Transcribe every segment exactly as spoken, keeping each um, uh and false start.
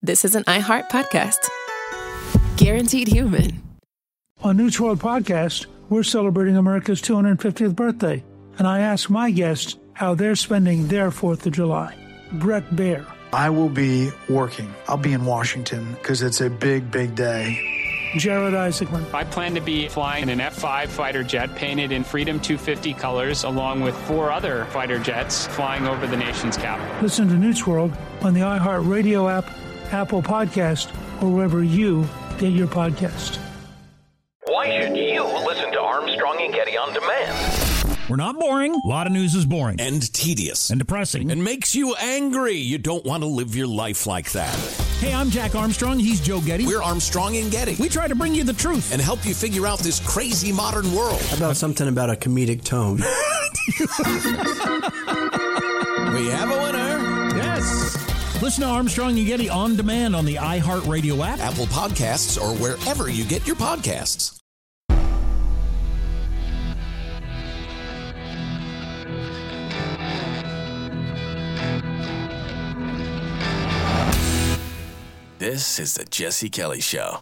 this is an iHeart podcast. Guaranteed human. On News World Podcast, we're celebrating America's two hundred fiftieth birthday, and I ask my guests how they're spending their fourth of July. Brett Baer. I will be working. I'll be in Washington because it's a big, big day. Jared Isaacman. I plan to be flying an F five fighter jet painted in Freedom two fifty colors, along with four other fighter jets flying over the nation's capital. Listen to News World on the iHeart Radio app, Apple Podcast, or wherever you get your podcast. Why should you listen to Armstrong and Getty on demand? We're not boring. A lot of news is boring. And tedious. And depressing. And makes you angry. You don't want to live your life like that. Hey, I'm Jack Armstrong. He's Joe Getty. We're Armstrong and Getty. We try to bring you the truth. And help you figure out this crazy modern world. How about something about a comedic tone? We have a winner. Yes. Listen to Armstrong and Getty on demand on the iHeartRadio app, Apple Podcasts, or wherever you get your podcasts. This is the Jesse Kelly Show.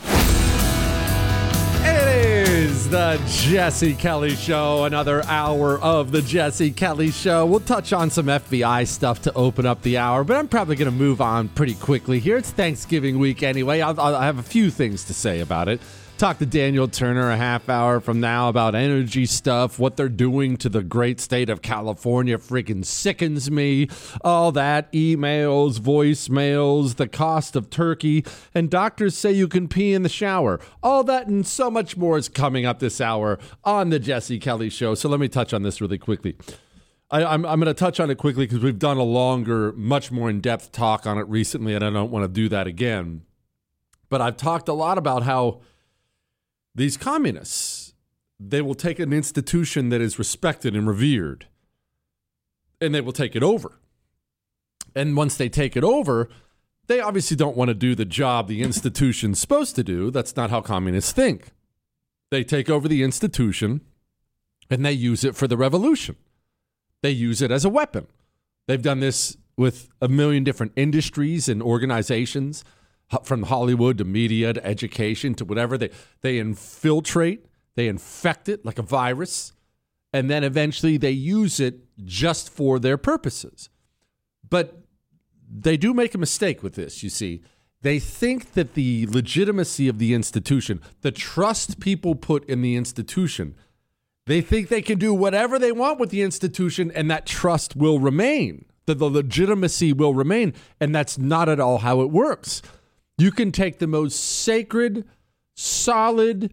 It is the Jesse Kelly Show, another hour of the Jesse Kelly Show. We'll touch on some F B I stuff to open up the hour, but I'm probably going to move on pretty quickly here. It's Thanksgiving week anyway. I'll, I'll have a few things to say about it. Talk to Daniel Turner a half hour from now about energy stuff, what they're doing to the great state of California freaking sickens me. All that, emails, voicemails, the cost of turkey, and doctors say you can pee in the shower. All that and so much more is coming up this hour on the Jesse Kelly Show. So let me touch on this really quickly. I, I'm, I'm going to touch on it quickly because we've done a longer, much more in-depth talk on it recently, and I don't want to do that again. But I've talked a lot about how these communists, they will take an institution that is respected and revered, and they will take it over. And once they take it over, they obviously don't want to do the job the institution's supposed to do. That's not how communists think. They take over the institution, and they use it for the revolution. They use it as a weapon. They've done this with a million different industries and organizations, from Hollywood to media to education to whatever. They they infiltrate, they infect it like a virus, and then eventually they use it just for their purposes. But they do make a mistake with this, you see. They think that the legitimacy of the institution, the trust people put in the institution, they think they can do whatever they want with the institution and that trust will remain, that the legitimacy will remain, and that's not at all how it works. You can take the most sacred, solid,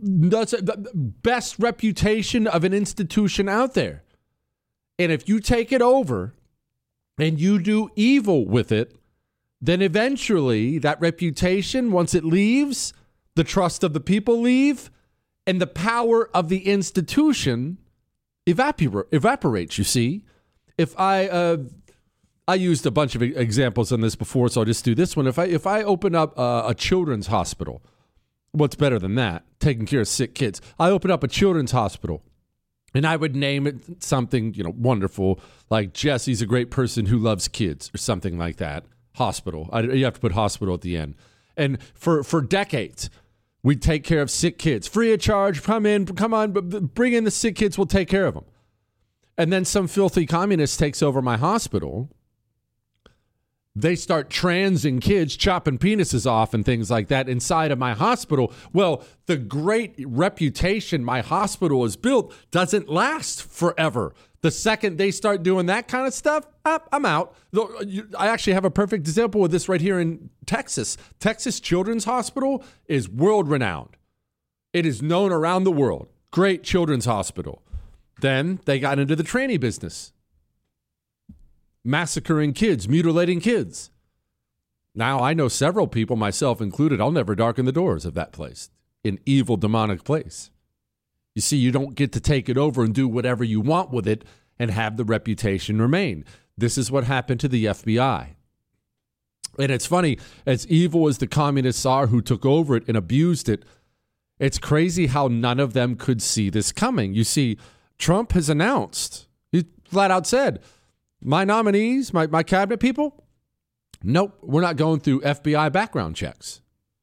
best reputation of an institution out there. And if you take it over and you do evil with it, then eventually that reputation, once it leaves, the trust of the people leave, and the power of the institution evapor- evaporates, you see. If I... Uh, I used a bunch of examples on this before, so I'll just do this one. If I if I open up a, a children's hospital, what's better than that? Taking care of sick kids. I open up a children's hospital, and I would name it something, you know, wonderful, like Jesse's a great person who loves kids, or something like that. Hospital. I, you have to put hospital at the end. And for for decades, we take care of sick kids, free of charge. Come in, come on, bring in the sick kids. We'll take care of them. And then some filthy communist takes over my hospital. They start transing kids, chopping penises off and things like that inside of my hospital. Well, the great reputation my hospital has built doesn't last forever. The second they start doing that kind of stuff, I'm out. I actually have a perfect example of this right here in Texas. Texas Children's Hospital is world-renowned. It is known around the world. Great children's hospital. Then they got into the tranny business. Massacring kids, mutilating kids. Now, I know several people, myself included, I'll never darken the doors of that place. An evil, demonic place. You see, you don't get to take it over and do whatever you want with it and have the reputation remain. This is what happened to the F B I. And it's funny, as evil as the communists are who took over it and abused it, it's crazy how none of them could see this coming. You see, Trump has announced, he flat out said, my nominees, my, my cabinet people, nope, we're not going through F B I background checks.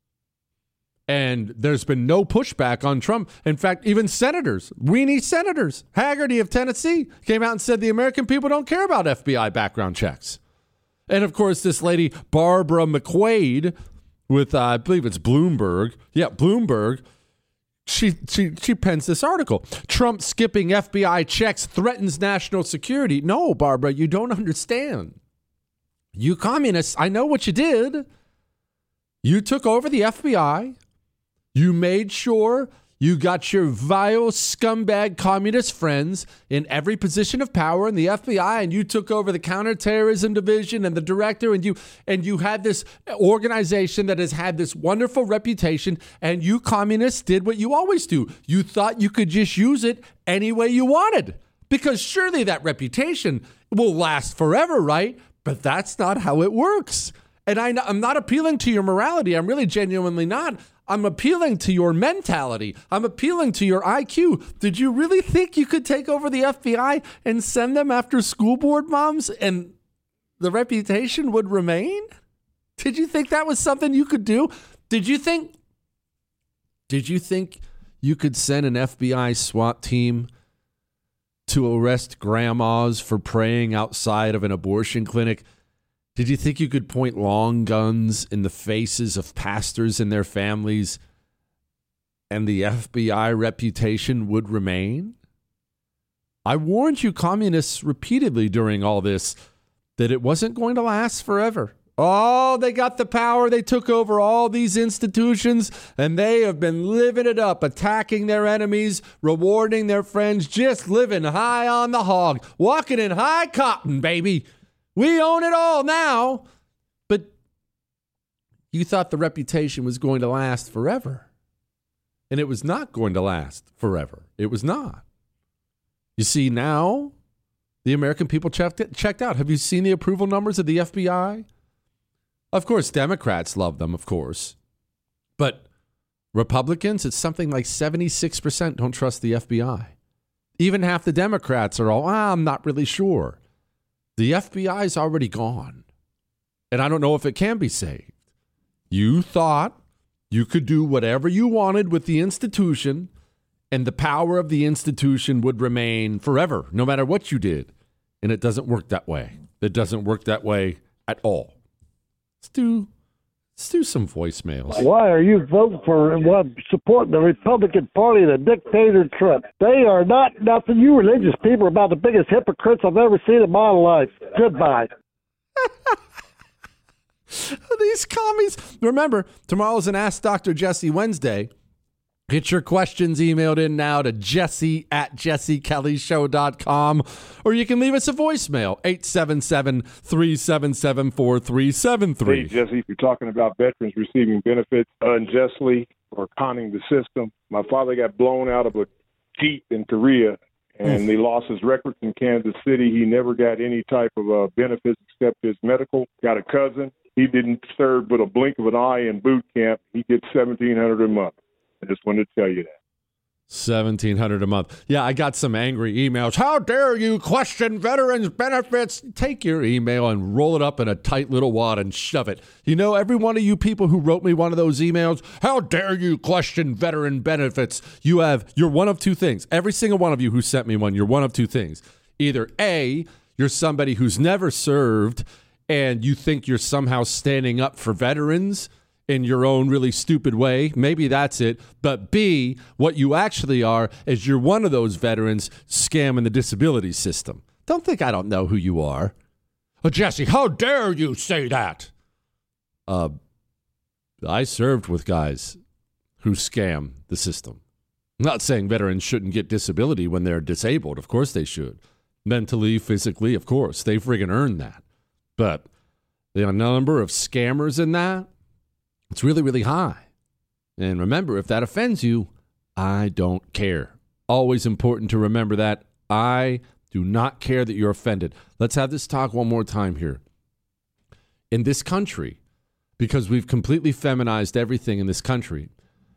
And there's been no pushback on Trump. In fact, even senators, weenie senators, Haggerty of Tennessee, came out and said the American people don't care about F B I background checks. And, of course, this lady, Barbara McQuade, with, uh, I believe it's Bloomberg. Yeah, Bloomberg. She, she, she pens this article. Trump skipping F B I checks threatens national security. No, Barbara, you don't understand. You communists, I know what you did. You took over the F B I. You made sure you got your vile scumbag communist friends in every position of power in the F B I, and you took over the counterterrorism division and the director, and you and you had this organization that has had this wonderful reputation, and you communists did what you always do. You thought you could just use it any way you wanted, because surely that reputation will last forever, right? But that's not how it works. And I, I'm not appealing to your morality. I'm really genuinely not. I'm appealing to your mentality. I'm appealing to your I Q. Did you really think you could take over the F B I and send them after school board moms and the reputation would remain? Did you think that was something you could do? Did you think, did you think you could send an F B I SWAT team to arrest grandmas for praying outside of an abortion clinic? Did you think you could point long guns in the faces of pastors and their families and the F B I reputation would remain? I warned you communists repeatedly during all this that it wasn't going to last forever. Oh, they got the power. They took over all these institutions, and they have been living it up, attacking their enemies, rewarding their friends, just living high on the hog, walking in high cotton, baby. We own it all now. But you thought the reputation was going to last forever. And it was not going to last forever. It was not. You see, now the American people checked it, checked out. Have you seen the approval numbers of the F B I? Of course, Democrats love them, of course. But Republicans, it's something like seventy-six percent don't trust the F B I. Even half the Democrats are all, ah, I'm not really sure. The F B I is already gone, and I don't know if it can be saved. You thought you could do whatever you wanted with the institution, and the power of the institution would remain forever, no matter what you did. And it doesn't work that way. It doesn't work that way at all. Let's do, let's do some voicemails. Why are you voting for and well, supporting the Republican Party, the dictator Trump? They are not nothing. You religious people are about the biggest hypocrites I've ever seen in my life. Goodbye. These commies. Remember, tomorrow's an Ask Doctor Jesse Wednesday. Get your questions emailed in now to jesse at jesse kelly show dot com, or you can leave us a voicemail, eight seven seven, three seven seven, four three seven three. Hey, Jesse, if you're talking about veterans receiving benefits unjustly or conning the system, my father got blown out of a Jeep in Korea, and mm. he lost his records in Kansas City. He never got any type of uh, benefits except his medical. Got a cousin. He didn't serve but a blink of an eye in boot camp. He gets seventeen hundred dollars a month. I just wanted to tell you that. seventeen hundred dollars a month. Yeah, I got some angry emails. How dare you question veterans' benefits? Take your email and roll it up in a tight little wad and shove it. You know, every one of you people who wrote me one of those emails, how dare you question veteran benefits? You have, you're one of two things. Every single one of you who sent me one, you're one of two things. Either A, you're somebody who's never served and you think you're somehow standing up for veterans in your own really stupid way. Maybe that's it. But B, what you actually are is you're one of those veterans scamming the disability system. Don't think I don't know who you are. Oh, Jesse, how dare you say that? Uh, I served with guys who scam the system. I'm not saying veterans shouldn't get disability when they're disabled. Of course they should. Mentally, physically, of course. They friggin' earned that. But the number of scammers in that, it's really, really high. And remember, if that offends you, I don't care. Always important to remember that. I do not care that you're offended. Let's have this talk one more time here. In this country, because we've completely feminized everything in this country,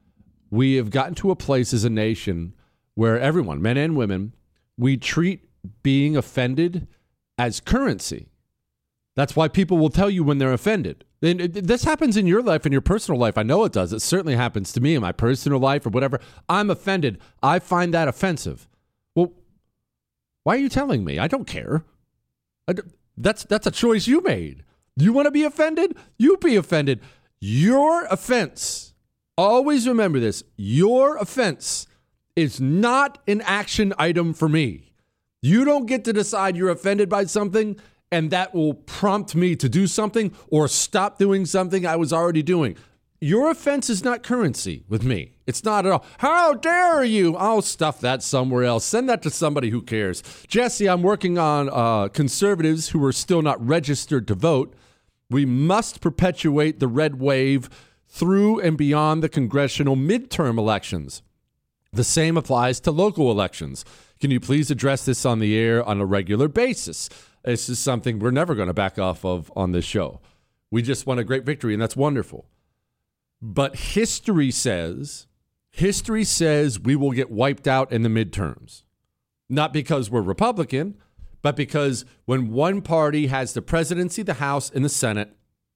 we have gotten to a place as a nation where everyone, men and women, we treat being offended as currency. That's why people will tell you when they're offended. And this happens in your life, in your personal life. I know it does. It certainly happens to me in my personal life or whatever. I'm offended. I find that offensive. Well, why are you telling me? I don't care. I don't, that's that's a choice you made. You want to be offended? You be offended. Your offense, always remember this, your offense is not an action item for me. You don't get to decide you're offended by something and that will prompt me to do something or stop doing something I was already doing. Your offense is not currency with me. It's not at all. How dare you? I'll stuff that somewhere else. Send that to somebody who cares. Jesse, I'm working on uh, conservatives who are still not registered to vote. We must perpetuate the red wave through and beyond the congressional midterm elections. The same applies to local elections. Can you please address this on the air on a regular basis? This is something we're never going to back off of on this show. We just won a great victory, and that's wonderful. But history says, history says we will get wiped out in the midterms. Not because we're Republican, but because when one party has the presidency, the House, and the Senate,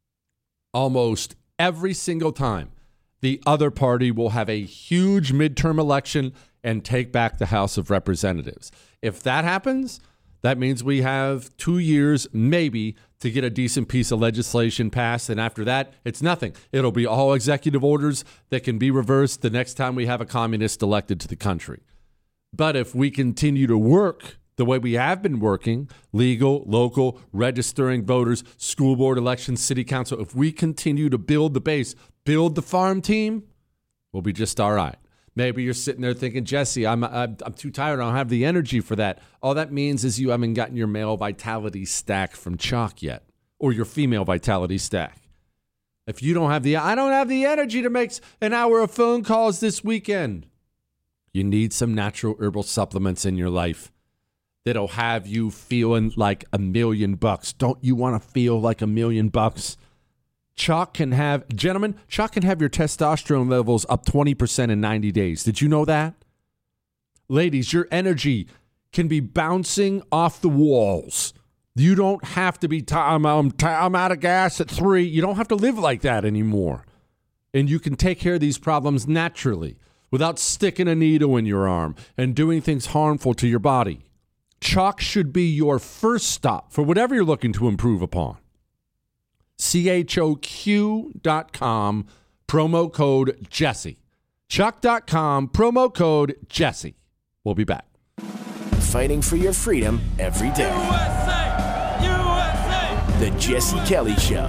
almost every single time, the other party will have a huge midterm election and take back the House of Representatives. If that happens, that means we have two years, maybe, to get a decent piece of legislation passed. And after that, it's nothing. It'll be all executive orders that can be reversed the next time we have a communist elected to the country. But if we continue to work the way we have been working, legal, local, registering voters, school board elections, city council, if we continue to build the base, build the farm team, we'll be just all right. Maybe you're sitting there thinking, Jesse, I'm, I'm I'm too tired. I don't have the energy for that. All that means is you haven't gotten your male vitality stack from Chalk yet, or your female vitality stack. If you don't have the, I don't have the energy to make an hour of phone calls this weekend. You need some natural herbal supplements in your life that'll have you feeling like a million bucks. Don't you want to feel like a million bucks? Chalk can have, gentlemen, Chalk can have your testosterone levels up twenty percent in ninety days. Did you know that? Ladies, your energy can be bouncing off the walls. You don't have to be, I'm, I'm, I'm out of gas at three. You don't have to live like that anymore. And you can take care of these problems naturally without sticking a needle in your arm and doing things harmful to your body. Chalk should be your first stop for whatever you're looking to improve upon. C H O Q dot com, promo code Jesse. Chalk dot com, promo code Jesse. We'll be back. Fighting for your freedom every day. U S A! U S A! The Jesse Kelly Show.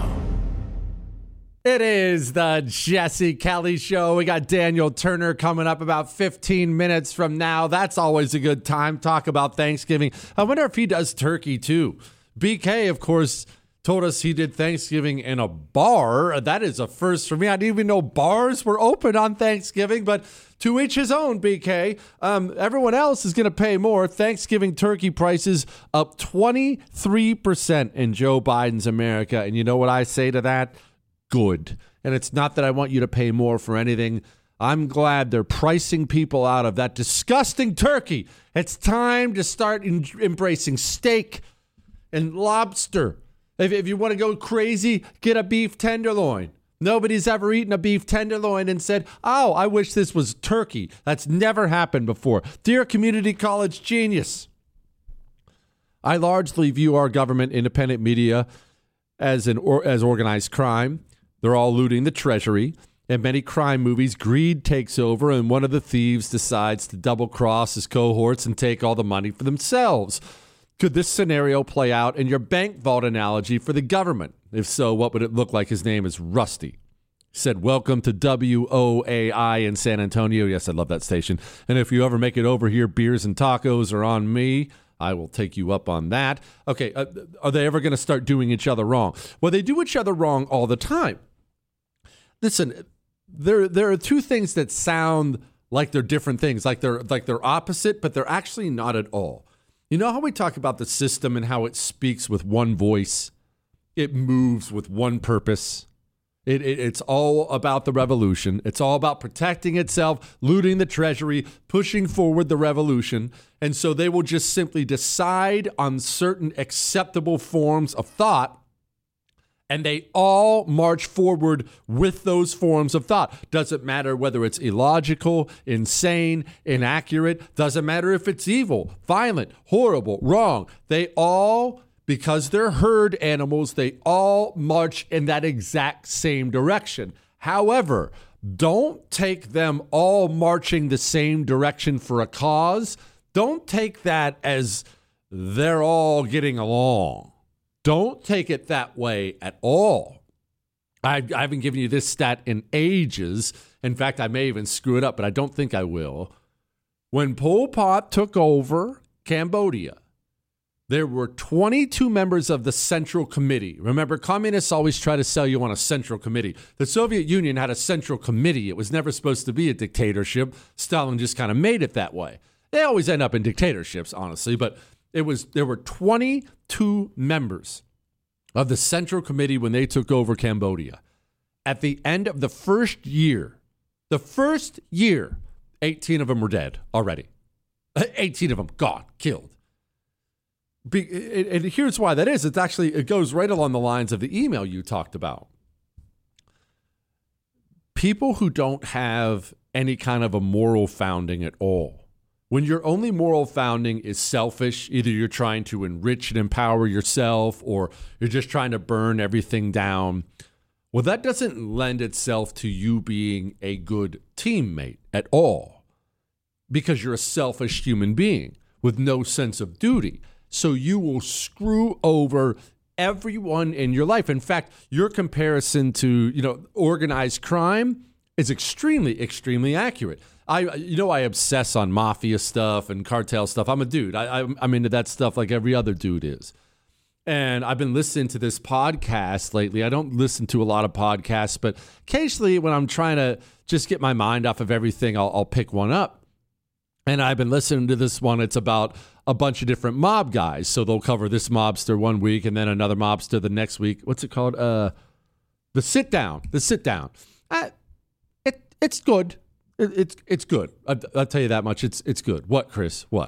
It is the Jesse Kelly Show. We got Daniel Turner coming up about fifteen minutes from now. That's always a good time. Talk about Thanksgiving. I wonder if he does turkey too. B K, of course, told us he did Thanksgiving in a bar. That is a first for me. I didn't even know bars were open on Thanksgiving, but to each his own, B K. Um, everyone else is going to pay more. Thanksgiving turkey prices up twenty-three percent in Joe Biden's America. And you know what I say to that? Good. And it's not that I want you to pay more for anything. I'm glad they're pricing people out of that disgusting turkey. It's time to start en- embracing steak and lobster. If, if you want to go crazy, get a beef tenderloin. Nobody's ever eaten a beef tenderloin and said, oh, I wish this was turkey. That's never happened before. Dear community college genius, I largely view our government independent media as an or, as organized crime. They're all looting the treasury. In many crime movies, greed takes over and one of the thieves decides to double cross his cohorts and take all the money for themselves. Could this scenario play out in your bank vault analogy for the government? If so, what would it look like? His name is Rusty. He said, welcome to W O A I in San Antonio. Yes, I love that station. And if you ever make it over here, beers and tacos are on me. I will take you up on that. Okay, uh, are they ever going to start doing each other wrong? Well, they do each other wrong all the time. Listen, there there are two things that sound like they're different things, like they're like they're opposite, but they're actually not at all. You know how we talk about the system and how it speaks with one voice? It moves with one purpose. It, it, it's all about the revolution. It's all about protecting itself, looting the treasury, pushing forward the revolution. And so they will just simply decide on certain acceptable forms of thought And they all march forward with those forms of thought. Doesn't matter whether it's illogical, insane, inaccurate. Doesn't matter if it's evil, violent, horrible, wrong. They all, because they're herd animals, they all march in that exact same direction. However, don't take them all marching the same direction for a cause. Don't take that as they're all getting along. Don't take it that way at all. I, I haven't given you this stat in ages. In fact, I may even screw it up, but I don't think I will. When Pol Pot took over Cambodia, there were twenty-two members of the Central Committee. Remember, communists always try to sell you on a Central Committee. The Soviet Union had a Central Committee. It was never supposed to be a dictatorship. Stalin just kind of made it that way. They always end up in dictatorships, honestly, but It was there were twenty-two members of the Central Committee when they took over Cambodia. At the end of the first year, the first year, eighteen of them were dead already. eighteen of them gone, killed. Be, and here's why that is. It's actually, it goes right along the lines of the email you talked about. People who don't have any kind of a moral founding at all. When your only moral founding is selfish, either you're trying to enrich and empower yourself or you're just trying to burn everything down, well, that doesn't lend itself to you being a good teammate at all because you're a selfish human being with no sense of duty. So you will screw over everyone in your life. In fact, your comparison to, you know, organized crime is extremely, extremely accurate. I, you know, I obsess on mafia stuff and cartel stuff. I'm a dude. I, I'm, I'm into that stuff like every other dude is. And I've been listening to this podcast lately. I don't listen to a lot of podcasts, but occasionally when I'm trying to just get my mind off of everything, I'll, I'll pick one up. And I've been listening to this one. It's about a bunch of different mob guys. So they'll cover this mobster one week and then another mobster the next week. What's it called? Uh, the sit down. The sit down. I, it it's good. It, it's it's good. I, I'll tell you that much. It's it's good. What, Chris? What?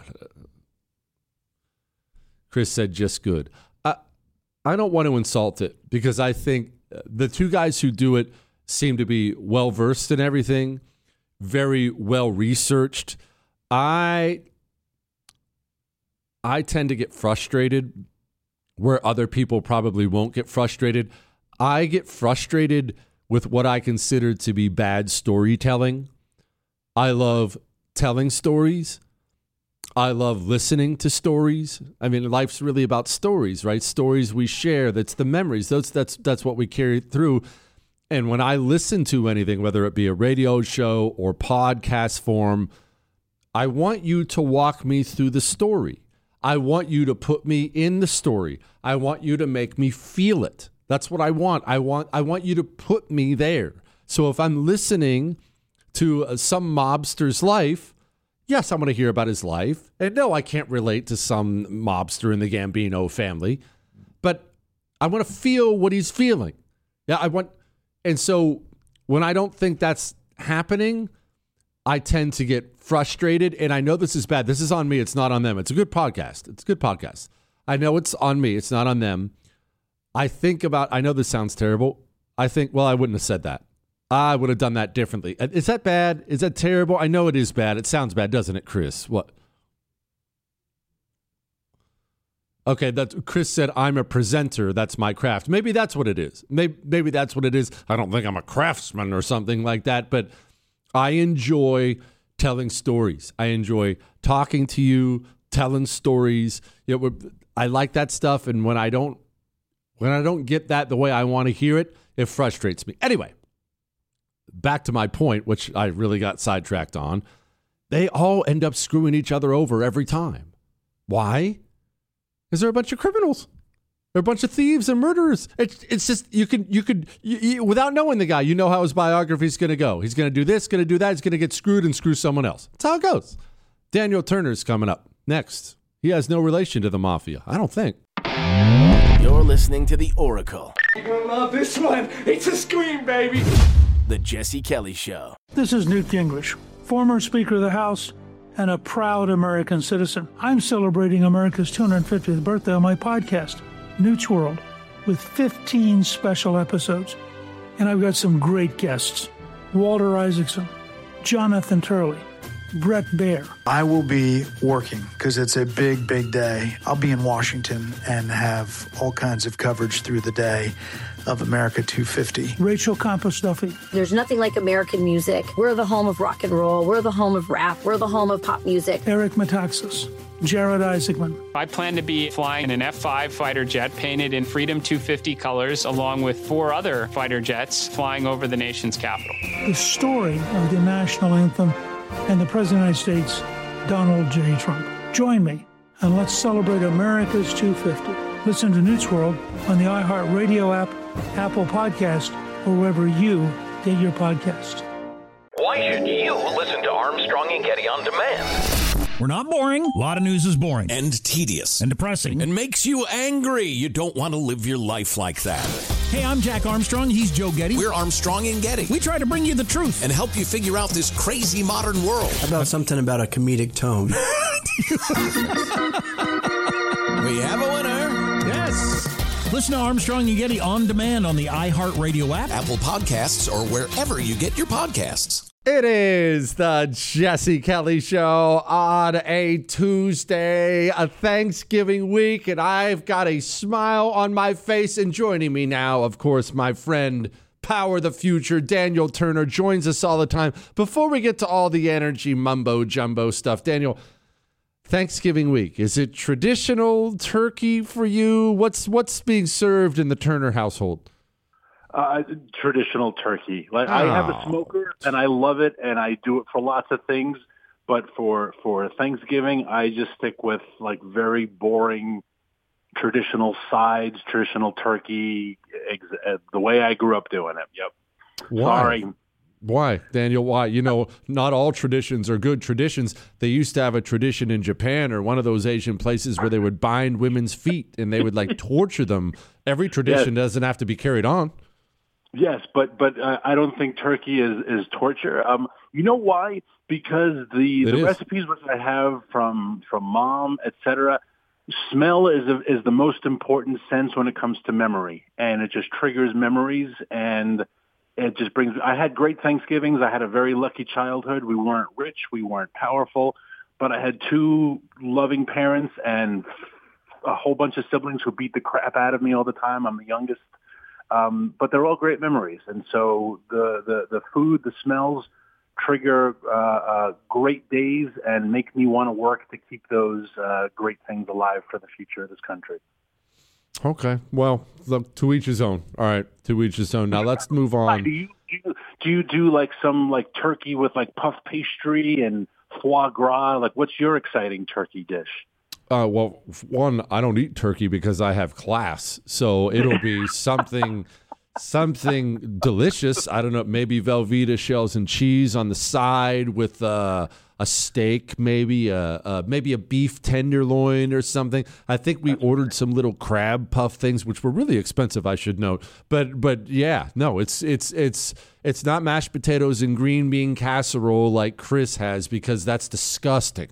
Chris said just good. I I don't want to insult it because I think the two guys who do it seem to be well versed in everything, very well researched. I I tend to get frustrated where other people probably won't get frustrated. I get frustrated with what I consider to be bad storytelling. I love telling stories. I love listening to stories. I mean, life's really about stories, right? Stories we share. That's the memories. Those, that's that's what we carry through. And when I listen to anything, whether it be a radio show or podcast form, I want you to walk me through the story. I want you to put me in the story. I want you to make me feel it. That's what I want. I want I want you to put me there. So if I'm listening to uh, some mobster's life, yes, I'm going to hear about his life. And no, I can't relate to some mobster in the Gambino family, but I want to feel what he's feeling. Yeah, I want. And so when I don't think that's happening, I tend to get frustrated. And I know this is bad. This is on me. It's not on them. It's a good podcast. It's a good podcast. I know it's on me. It's not on them. I think about, I know this sounds terrible. I think, well, I wouldn't have said that. I would have done that differently. Is that bad? Is that terrible? I know it is bad. It sounds bad, doesn't it, Chris? What? Okay, that Chris said, I'm a presenter. That's my craft. Maybe that's what it is. Maybe, maybe that's what it is. I don't think I'm a craftsman or something like that, but I enjoy telling stories. I enjoy talking to you, telling stories. You know, I like that stuff, and when I don't, when I don't get that the way I want to hear it, it frustrates me. Anyway, back to my point, which I really got sidetracked on. They all end up screwing each other over every time. Why? Because they're a bunch of criminals. They're a bunch of thieves and murderers. It's it's just, you could, you could you, you, without knowing the guy, you know how his biography is going to go. He's going to do this, going to do that. He's going to get screwed and screw someone else. That's how it goes. Daniel Turner's coming up next. He has no relation to the mafia, I don't think. You're listening to The Oracle. You're going to love this one. It's a scream, baby. The Jesse Kelly Show. This is Newt Gingrich, former Speaker of the House and a proud American citizen. I'm celebrating America's two hundred fiftieth birthday on my podcast, Newt's World. with fifteen special episodes. And I've got some great guests. Walter Isaacson, Jonathan Turley, Brett Baer. I will be working because it's a big, big day. I'll be in Washington and have all kinds of coverage through the day of America two fifty. Rachel Campos Duffy. There's nothing like American music. We're the home of rock and roll. We're the home of rap. We're the home of pop music. Eric Metaxas. Jared Isaacman. I plan to be flying an F five fighter jet painted in Freedom two fifty colors, along with four other fighter jets flying over the nation's capital. The story of the national anthem and the President of the United States, Donald J. Trump. Join me and let's celebrate America's two fifty. Listen to Newt's World on the iHeartRadio app, Apple Podcast, or wherever you get your podcast. Why should you listen to Armstrong and Getty on demand? We're not boring. A lot of news is boring. And tedious. And depressing. And makes you angry. You don't want to live your life like that. Hey, I'm Jack Armstrong. He's Joe Getty. We're Armstrong and Getty. We try to bring you the truth. And help you figure out this crazy modern world. How about something about a comedic tone? We have a winner. Yes. Listen to Armstrong and Getty on demand on the iHeartRadio app, Apple Podcasts, or wherever you get your podcasts. It is the Jesse Kelly Show on a Tuesday, a Thanksgiving week, and I've got a smile on my face. And joining me now, of course, my friend, Power the Future, Daniel Turner, joins us all the time. Before we get to all the energy mumbo jumbo stuff, Daniel, Thanksgiving week, is it traditional turkey for you? What's what's being served in the Turner household? Uh, traditional turkey. Like oh. I have a smoker and I love it, and I do it for lots of things. But for for Thanksgiving, I just stick with like very boring traditional sides, traditional turkey, ex- uh, the way I grew up doing it. Yep. Why? Sorry. Why, Daniel? Why? You know, not all traditions are good traditions. They used to have a tradition in Japan or one of those Asian places where they would bind women's feet and they would like torture them. Every tradition yes. doesn't have to be carried on. Yes, but but uh, I don't think turkey is, is torture. Um, you know why? Because the, the recipes which I have from from mom, et cetera, smell is a, is the most important sense when it comes to memory, and it just triggers memories, and it just brings. I had great Thanksgivings. I had a very lucky childhood. We weren't rich, we weren't powerful, but I had two loving parents and a whole bunch of siblings who beat the crap out of me all the time. I'm the youngest. Um, but they're all great memories. And so the, the, the food, the smells trigger uh, uh, great days and make me want to work to keep those uh, great things alive for the future of this country. Okay. Well, look, to each his own. All right. To each his own. Now let's move on. Do you, do you, do you do like some like turkey with like puff pastry and foie gras? Like what's your exciting turkey dish? Uh, well, one, I don't eat turkey because I have class, so it'll be something, something delicious. I don't know, maybe Velveeta shells and cheese on the side with uh, a steak, maybe a, uh, maybe a beef tenderloin or something. I think we ordered some little crab puff things, which were really expensive, I should note. But but yeah, no, it's it's it's it's not mashed potatoes and green bean casserole like Chris has, because that's disgusting.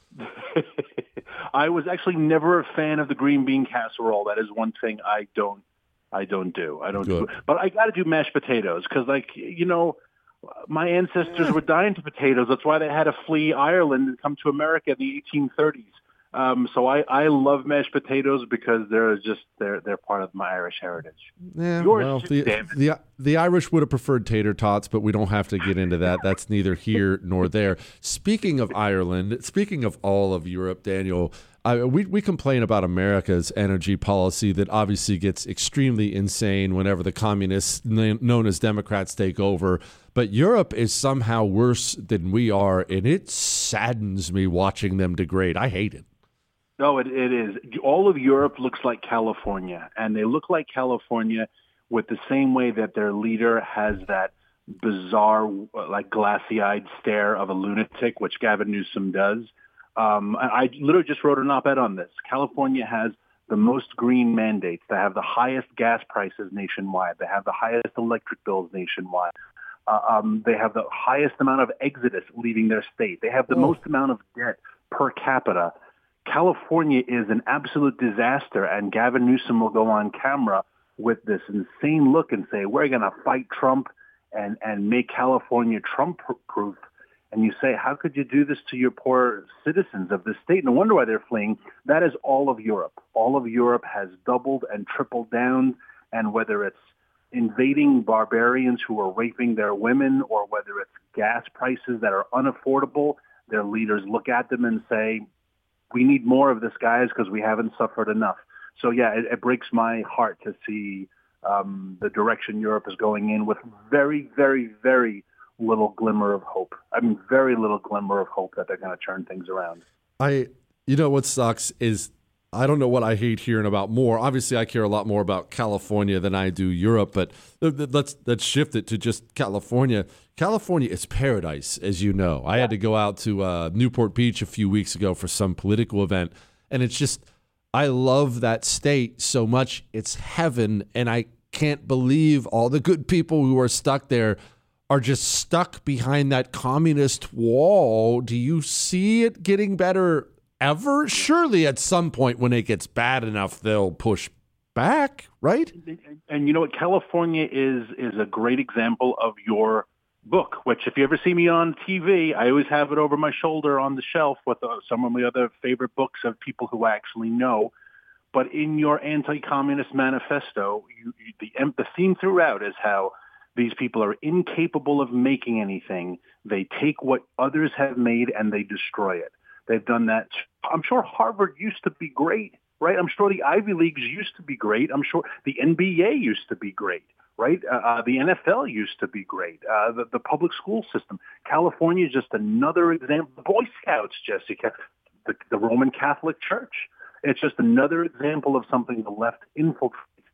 I was actually never a fan of the green bean casserole. That is one thing I don't, I don't do. I don't Good. do. But I got to do mashed potatoes because, like, you know, my ancestors were dying to potatoes. That's why they had to flee Ireland and come to America in the eighteen thirties. Um, so I, I love mashed potatoes because they're just they're they're part of my Irish heritage. Yeah, Yours well, too, the, the the Irish would have preferred tater tots, but we don't have to get into that. That's neither here nor there. Speaking of Ireland, speaking of all of Europe, Daniel, I, we we complain about America's energy policy that obviously gets extremely insane whenever the communists, known as Democrats, take over. But Europe is somehow worse than we are, and it saddens me watching them degrade. I hate it. No, it, it is. All of Europe looks like California, and they look like California with the same way that their leader has that bizarre, like glassy-eyed stare of a lunatic, which Gavin Newsom does. Um, I literally just wrote an op-ed on this. California has the most green mandates. They have the highest gas prices nationwide. They have the highest electric bills nationwide. Uh, um, they have the highest amount of exodus leaving their state. They have the oh. most amount of debt per capita. California is an absolute disaster, and Gavin Newsom will go on camera with this insane look and say, we're going to fight Trump and, and make California Trump-proof. And you say, how could you do this to your poor citizens of this state? No wonder why they're fleeing. That is all of Europe. All of Europe has doubled and tripled down. And whether it's invading barbarians who are raping their women or whether it's gas prices that are unaffordable, their leaders look at them and say, we need more of this, guys, because we haven't suffered enough. So, yeah, it, it breaks my heart to see um, the direction Europe is going in with very, very, very little glimmer of hope. I mean, very little glimmer of hope that they're going to turn things around. I, you know, what sucks is I don't know what I hate hearing about more. Obviously, I care a lot more about California than I do Europe, but let's let's shift it to just California. California is paradise, as you know. I had to go out to uh, Newport Beach a few weeks ago for some political event, and it's just, I love that state so much. It's heaven, and I can't believe all the good people who are stuck there are just stuck behind that communist wall. Do you see it getting better ever? Surely at some point when it gets bad enough, they'll push back, right? And, and you know what? California is is a great example of your book, which if you ever see me on T V, I always have it over my shoulder on the shelf with uh, some of my other favorite books of people who actually know. But in your anti-communist manifesto, you, you, the, the theme throughout is how these people are incapable of making anything. They take what others have made and they destroy it. They've done that. I'm sure Harvard used to be great, right? I'm sure the Ivy Leagues used to be great. I'm sure the N B A used to be great, right? Uh, uh, the N F L used to be great. Uh, the, the public school system. California is just another example. The Boy Scouts, Jessica, the, the Roman Catholic Church. It's just another example of something the left infiltrates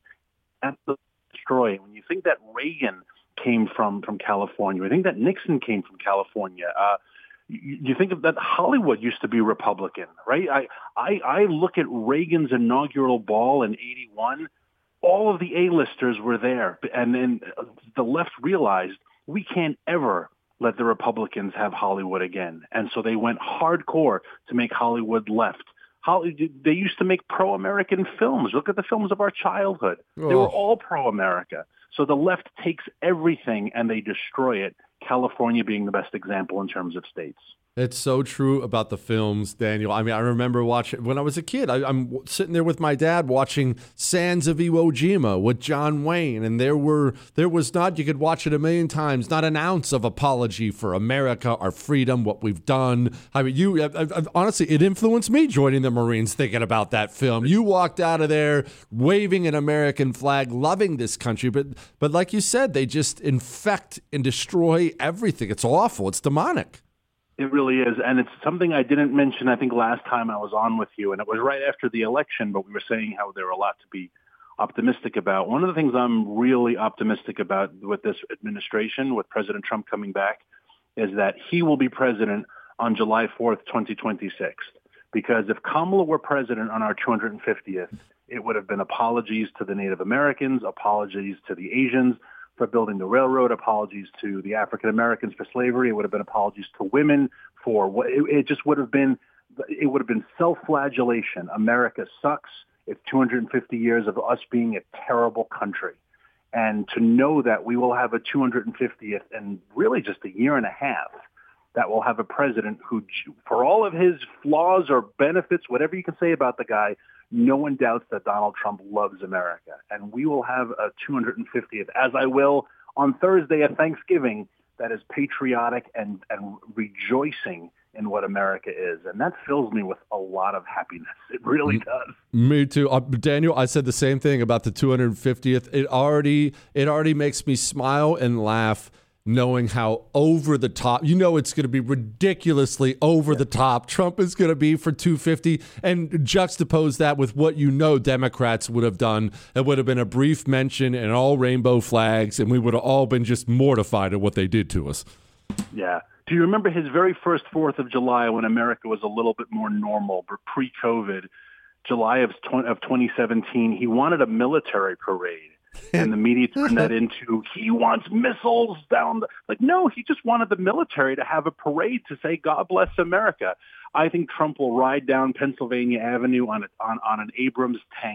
and destroy. When you think that Reagan came from, from California, I think that Nixon came from California. Uh, you, you think of that Hollywood used to be Republican, right? I, I, I look at Reagan's inaugural ball in eighty-one. All of the A-listers were there. And then the left realized we can't ever let the Republicans have Hollywood again. And so they went hardcore to make Hollywood left. They used to make pro-American films. Look at the films of our childhood. Oh. They were all pro-America. So the left takes everything and they destroy it, California being the best example in terms of states. It's so true about the films, Daniel. I mean, I remember watching, when I was a kid, I, I'm sitting there with my dad watching Sands of Iwo Jima with John Wayne, and there were there was not, you could watch it a million times, not an ounce of apology for America, our freedom, what we've done. I mean, you I, I, honestly, it influenced me joining the Marines thinking about that film. You walked out of there waving an American flag, loving this country, but but like you said, they just infect and destroy everything. It's awful. It's demonic. It really is, and it's something I didn't mention, I think, last time I was on with you, and it was right after the election, but we were saying how there were a lot to be optimistic about. One of the things I'm really optimistic about with this administration, with President Trump coming back, is that he will be president on July fourth, twenty twenty-six. Because if Kamala were president on our two hundred fiftieth, it would have been apologies to the Native Americans, apologies to the Asians for building the railroad, apologies to the African Americans for slavery. It would have been apologies to women for what it, it just would have been. It would have been self-flagellation. America sucks. It's two hundred fifty years of us being a terrible country. And to know that we will have a two hundred fiftieth in really just a year and a half, that will have a president who, for all of his flaws or benefits, whatever you can say about the guy, no one doubts that Donald Trump loves America. And we will have a two hundred fiftieth, as I will on Thursday at Thanksgiving, that is patriotic and, and rejoicing in what America is. And that fills me with a lot of happiness. It really does. Me too. Uh, Daniel, I said the same thing about the two hundred fiftieth. It already, it already makes me smile and laugh knowing how over the top, you know, it's going to be ridiculously over yeah. the top Trump is going to be for two fifty, and juxtapose that with what you know Democrats would have done. It would have been a brief mention and all rainbow flags, and we would have all been just mortified at what they did to us. Yeah. Do you remember his very first fourth of July when America was a little bit more normal, pre-COVID, July of twenty seventeen? He wanted a military parade. And the media turned that into, he wants missiles down the, like, no, he just wanted the military to have a parade to say, God bless America. I think Trump will ride down Pennsylvania Avenue on a, on, on an Abrams tank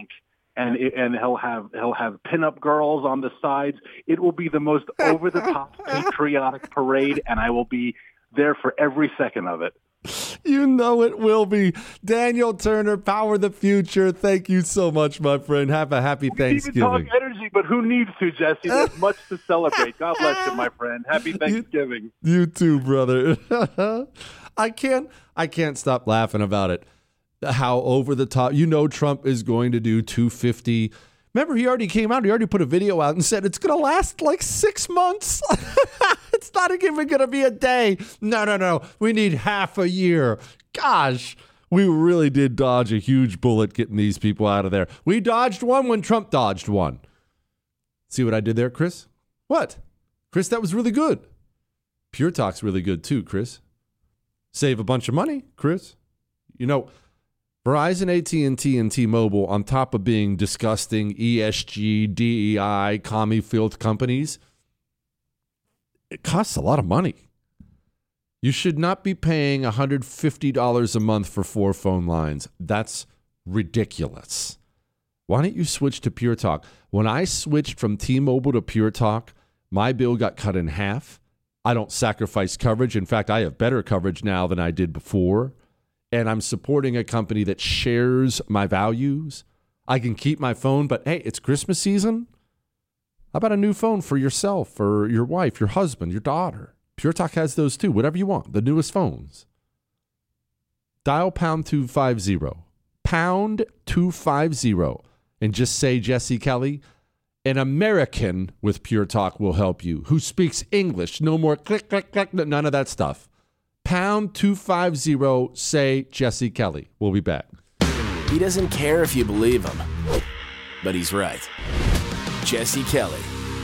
and it, and he'll have he'll have pinup girls on the sides. It will be the most over the top patriotic parade, and I will be there for every second of it. You know it will be. Daniel Turner, Power the Future. Thank you so much, my friend. Have a happy we Thanksgiving. We talk energy, but who needs to, Jesse? There's much to celebrate. God bless you, my friend. Happy Thanksgiving. You, you too, brother. I can't. I can't stop laughing about it. How over the top. You know, Trump is going to do two fifty. Remember, he already came out. He already put a video out and said it's going to last like six months. It's not even going to be a day. No, no, no. We need half a year. Gosh, we really did dodge a huge bullet getting these people out of there. We dodged one when Trump dodged one. See what I did there, Chris? What? Chris, that was really good. Pure Talk's really good too, Chris. Save a bunch of money, Chris. You know, Verizon, A T and T, and T-Mobile, on top of being disgusting E S G, D E I, commie-filled companies, it costs a lot of money. You should not be paying one hundred fifty dollars a month for four phone lines. That's ridiculous. Why don't you switch to Pure Talk? When I switched from T-Mobile to Pure Talk, my bill got cut in half. I don't sacrifice coverage. In fact, I have better coverage now than I did before. And I'm supporting a company that shares my values. I can keep my phone, but hey, it's Christmas season. How about a new phone for yourself or your wife, your husband, your daughter? Pure Talk has those too, whatever you want, the newest phones. Dial pound two fifty, pound two fifty, and just say Jesse Kelly. An American with Pure Talk will help you, who speaks English. No more click, click, click, none of that stuff. Pound two fifty, say Jesse Kelly. We'll be back. He doesn't care if you believe him, but he's right. Jesse Kelly.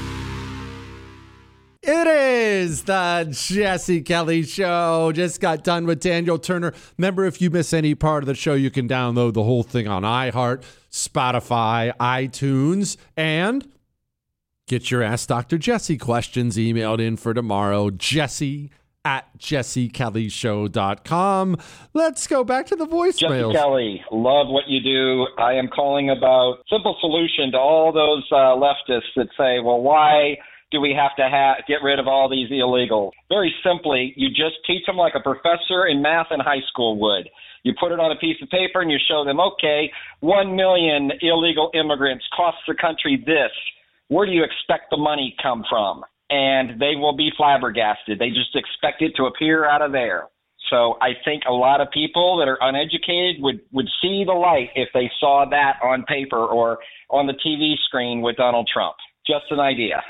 It is the Jesse Kelly Show. Just got done with Daniel Turner. Remember, if you miss any part of the show, you can download the whole thing on iHeart, Spotify, iTunes, and get your Ask Doctor Jesse questions emailed in for tomorrow. Jesse at jesse kelly show dot com. Let's go back to the voicemails. Jesse Kelly, love what you do. I am calling about simple solution to all those uh, leftists that say, well, why do we have to ha- get rid of all these illegals? Very simply, you just teach them like a professor in math in high school would. You put it on a piece of paper and you show them, okay, one million illegal immigrants cost the country this. Where do you expect the money come from? And they will be flabbergasted. They just expect it to appear out of there. So I think a lot of people that are uneducated would, would see the light if they saw that on paper or on the T V screen with Donald Trump. Just an idea.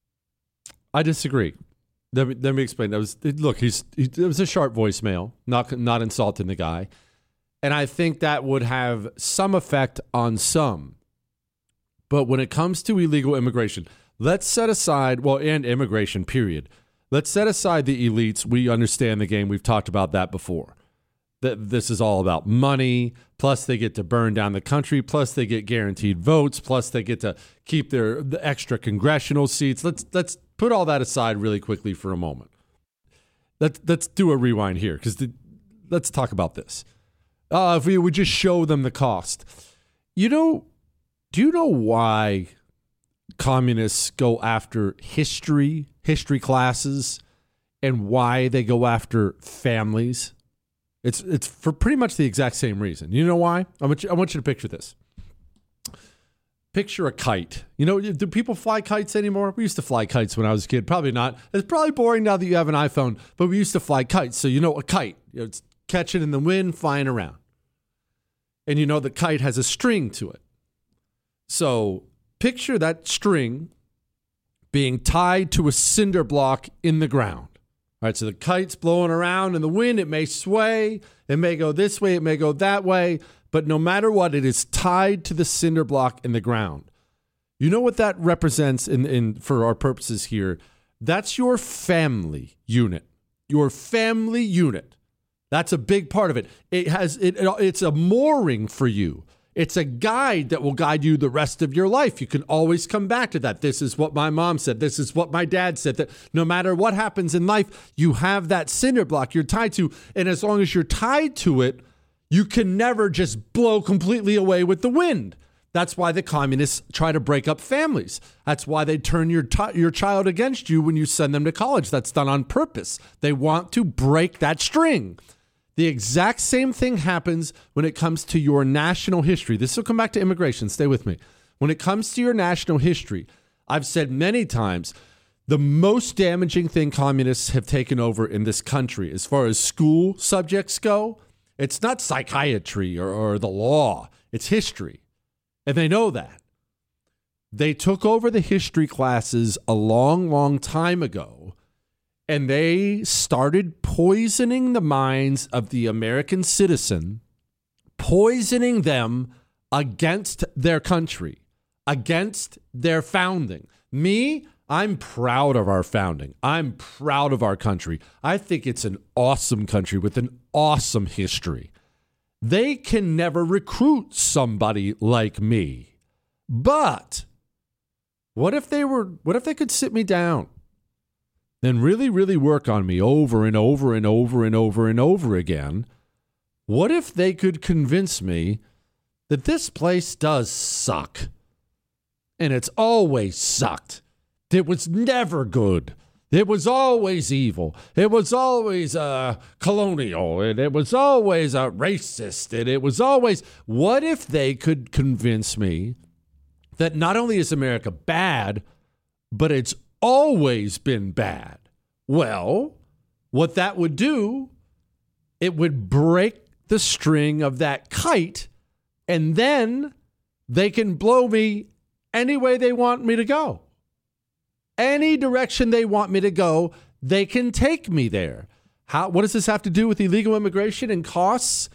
I disagree. Let me, let me explain. That was look. He's he, it was a sharp voicemail, not not insulting the guy, and I think that would have some effect on some. But when it comes to illegal immigration, let's set aside well, and immigration period. Let's set aside the elites. We understand the game. We've talked about that before. That this is all about money. Plus, they get to burn down the country. Plus, they get guaranteed votes. Plus, they get to keep their the extra congressional seats. Let's let's. Put all that aside really quickly for a moment. Let's, let's do a rewind here because let's talk about this. Uh, if we would just show them the cost. You know, do you know why communists go after history, history classes, and why they go after families? It's it's for pretty much the exact same reason. You know why? I want you, I want you to picture this. Picture a kite. You know, do people fly kites anymore? We used to fly kites when I was a kid. Probably not. It's probably boring now that you have an iPhone, but we used to fly kites. So you know a kite. You know, it's catching in the wind, flying around. And you know the kite has a string to it. So picture that string being tied to a cinder block in the ground. All right, so the kite's blowing around in the wind. It may sway. It may go this way. It may go that way. But no matter what, it is tied to the cinder block in the ground. You know what that represents in, in for our purposes here? That's your family unit. Your family unit. That's a big part of it. It has it, it's a mooring for you. It's a guide that will guide you the rest of your life. You can always come back to that. This is what my mom said. This is what my dad said. That no matter what happens in life, you have that cinder block you're tied to. And as long as you're tied to it, you can never just blow completely away with the wind. That's why the communists try to break up families. That's why they turn your t- your child against you when you send them to college. That's done on purpose. They want to break that string. The exact same thing happens when it comes to your national history. This will come back to immigration. Stay with me. When it comes to your national history, I've said many times, the most damaging thing communists have taken over in this country as far as school subjects go, it's not psychiatry or, or the law. It's history. And they know that. They took over the history classes a long, long time ago, and they started poisoning the minds of the American citizen, poisoning them against their country, against their founding. Me, I'm proud of our founding. I'm proud of our country. I think it's an awesome country with an awesome history. They can never recruit somebody like me. But what if they were, what if they could sit me down and really, really work on me over and over and over and over and over again? What if they could convince me that this place does suck? And it's always sucked. It was never good. It was always evil. It was always uh, colonial. And it was always uh, racist. And it was always... What if they could convince me that not only is America bad, but it's always been bad? Well, what that would do, it would break the string of that kite, and then they can blow me any way they want me to go. Any direction they want me to go, they can take me there. How? What does this have to do with illegal immigration and costs?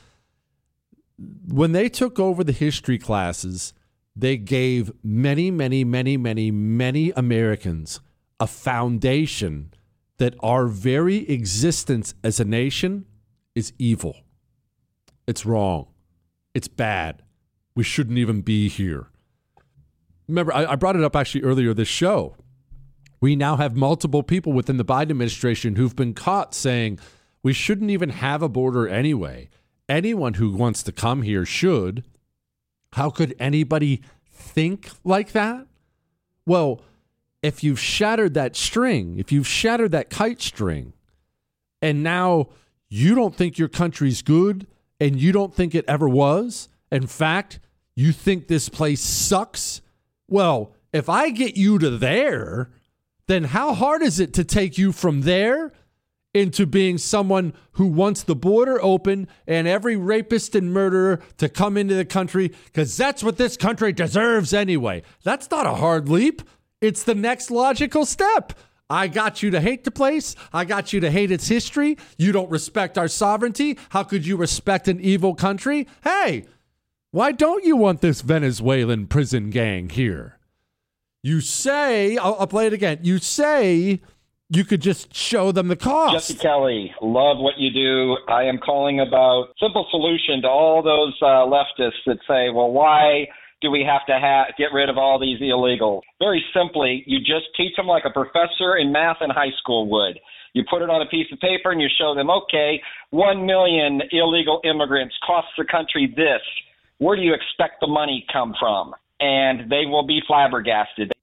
When they took over the history classes, they gave many, many, many, many, many Americans a foundation that our very existence as a nation is evil. It's wrong. It's bad. We shouldn't even be here. Remember, I, I brought it up actually earlier this show. We now have multiple people within the Biden administration who've been caught saying we shouldn't even have a border anyway. Anyone who wants to come here should. How could anybody think like that? Well, if you've shattered that string, if you've shattered that kite string, and now you don't think your country's good and you don't think it ever was, in fact, you think this place sucks, well, if I get you to there, then how hard is it to take you from there into being someone who wants the border open and every rapist and murderer to come into the country because that's what this country deserves anyway? That's not a hard leap. It's the next logical step. I got you to hate the place. I got you to hate its history. You don't respect our sovereignty. How could you respect an evil country? Hey, why don't you want this Venezuelan prison gang here? You say, I'll, I'll play it again. You say you could just show them the cost. Jesse Kelly, love what you do. I am calling about simple solution to all those uh, leftists that say, well, why do we have to ha- get rid of all these illegals? Very simply, you just teach them like a professor in math in high school would. You put it on a piece of paper and you show them, okay, one million illegal immigrants costs the country this. Where do you expect the money come from? And they will be flabbergasted.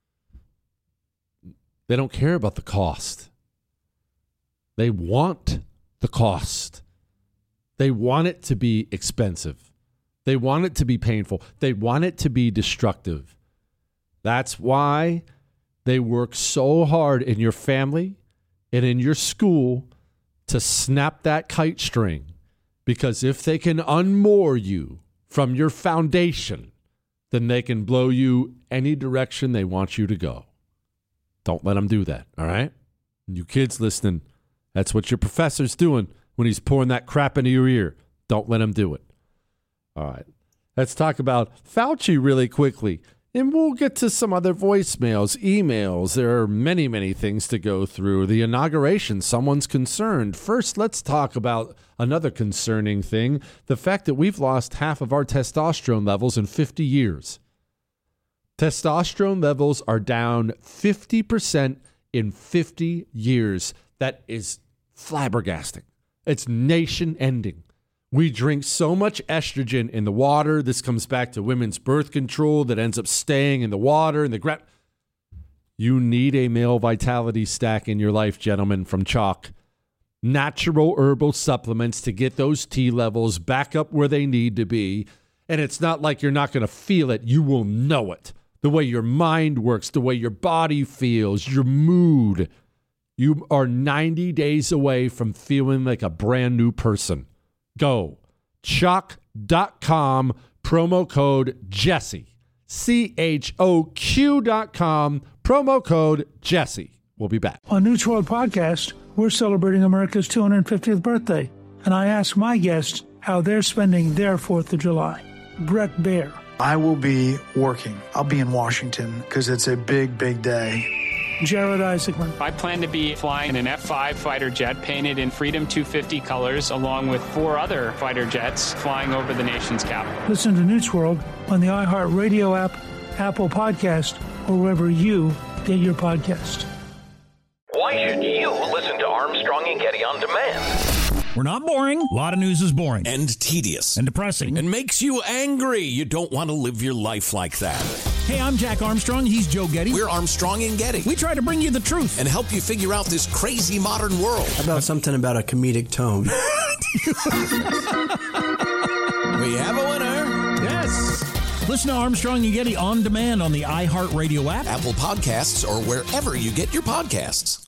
They don't care about the cost. They want the cost. They want it to be expensive. They want it to be painful. They want it to be destructive. That's why they work so hard in your family and in your school to snap that kite string. Because if they can unmoor you from your foundation, then they can blow you any direction they want you to go. Don't let them do that, all right? You kids listening, that's what your professor's doing when he's pouring that crap into your ear. Don't let him do it. All right. Let's talk about Fauci really quickly, and we'll get to some other voicemails, emails. There are many, many things to go through. The inauguration, someone's concerned. First, let's talk about another concerning thing, the fact that we've lost half of our testosterone levels in fifty years. Testosterone levels are down fifty percent in fifty years. That is flabbergasting. It's nation-ending. We drink so much estrogen in the water. This comes back to women's birth control that ends up staying in the water and the gra- You need a male vitality stack in your life, gentlemen, from Chalk. Natural herbal supplements to get those T levels back up where they need to be. And it's not like you're not going to feel it. You will know it. The way your mind works, the way your body feels, your mood. You are ninety days away from feeling like a brand new person. Go. Chalk dot com, promo code Jesse. C H O Q dot com, promo code Jesse. We'll be back. On News World Podcast, we're celebrating America's two hundred fiftieth birthday, and I ask my guests how they're spending their fourth of July. Brett Baer. I will be working. I'll be in Washington because it's a big, big day. Jared Isaacman. I plan to be flying an F five fighter jet painted in Freedom two fifty colors, along with four other fighter jets flying over the nation's capital. Listen to News World on the iHeartRadio app, Apple Podcast, or wherever you get your podcast. Why should you listen to Armstrong and Getty on demand? We're not boring. A lot of news is boring. And tedious. And depressing. And makes you angry. You don't want to live your life like that. Hey, I'm Jack Armstrong. He's Joe Getty. We're Armstrong and Getty. We try to bring you the truth. And help you figure out this crazy modern world. How about something about a comedic tone? We have a winner. Yes. Listen to Armstrong and Getty on demand on the iHeartRadio app, Apple Podcasts, or wherever you get your podcasts.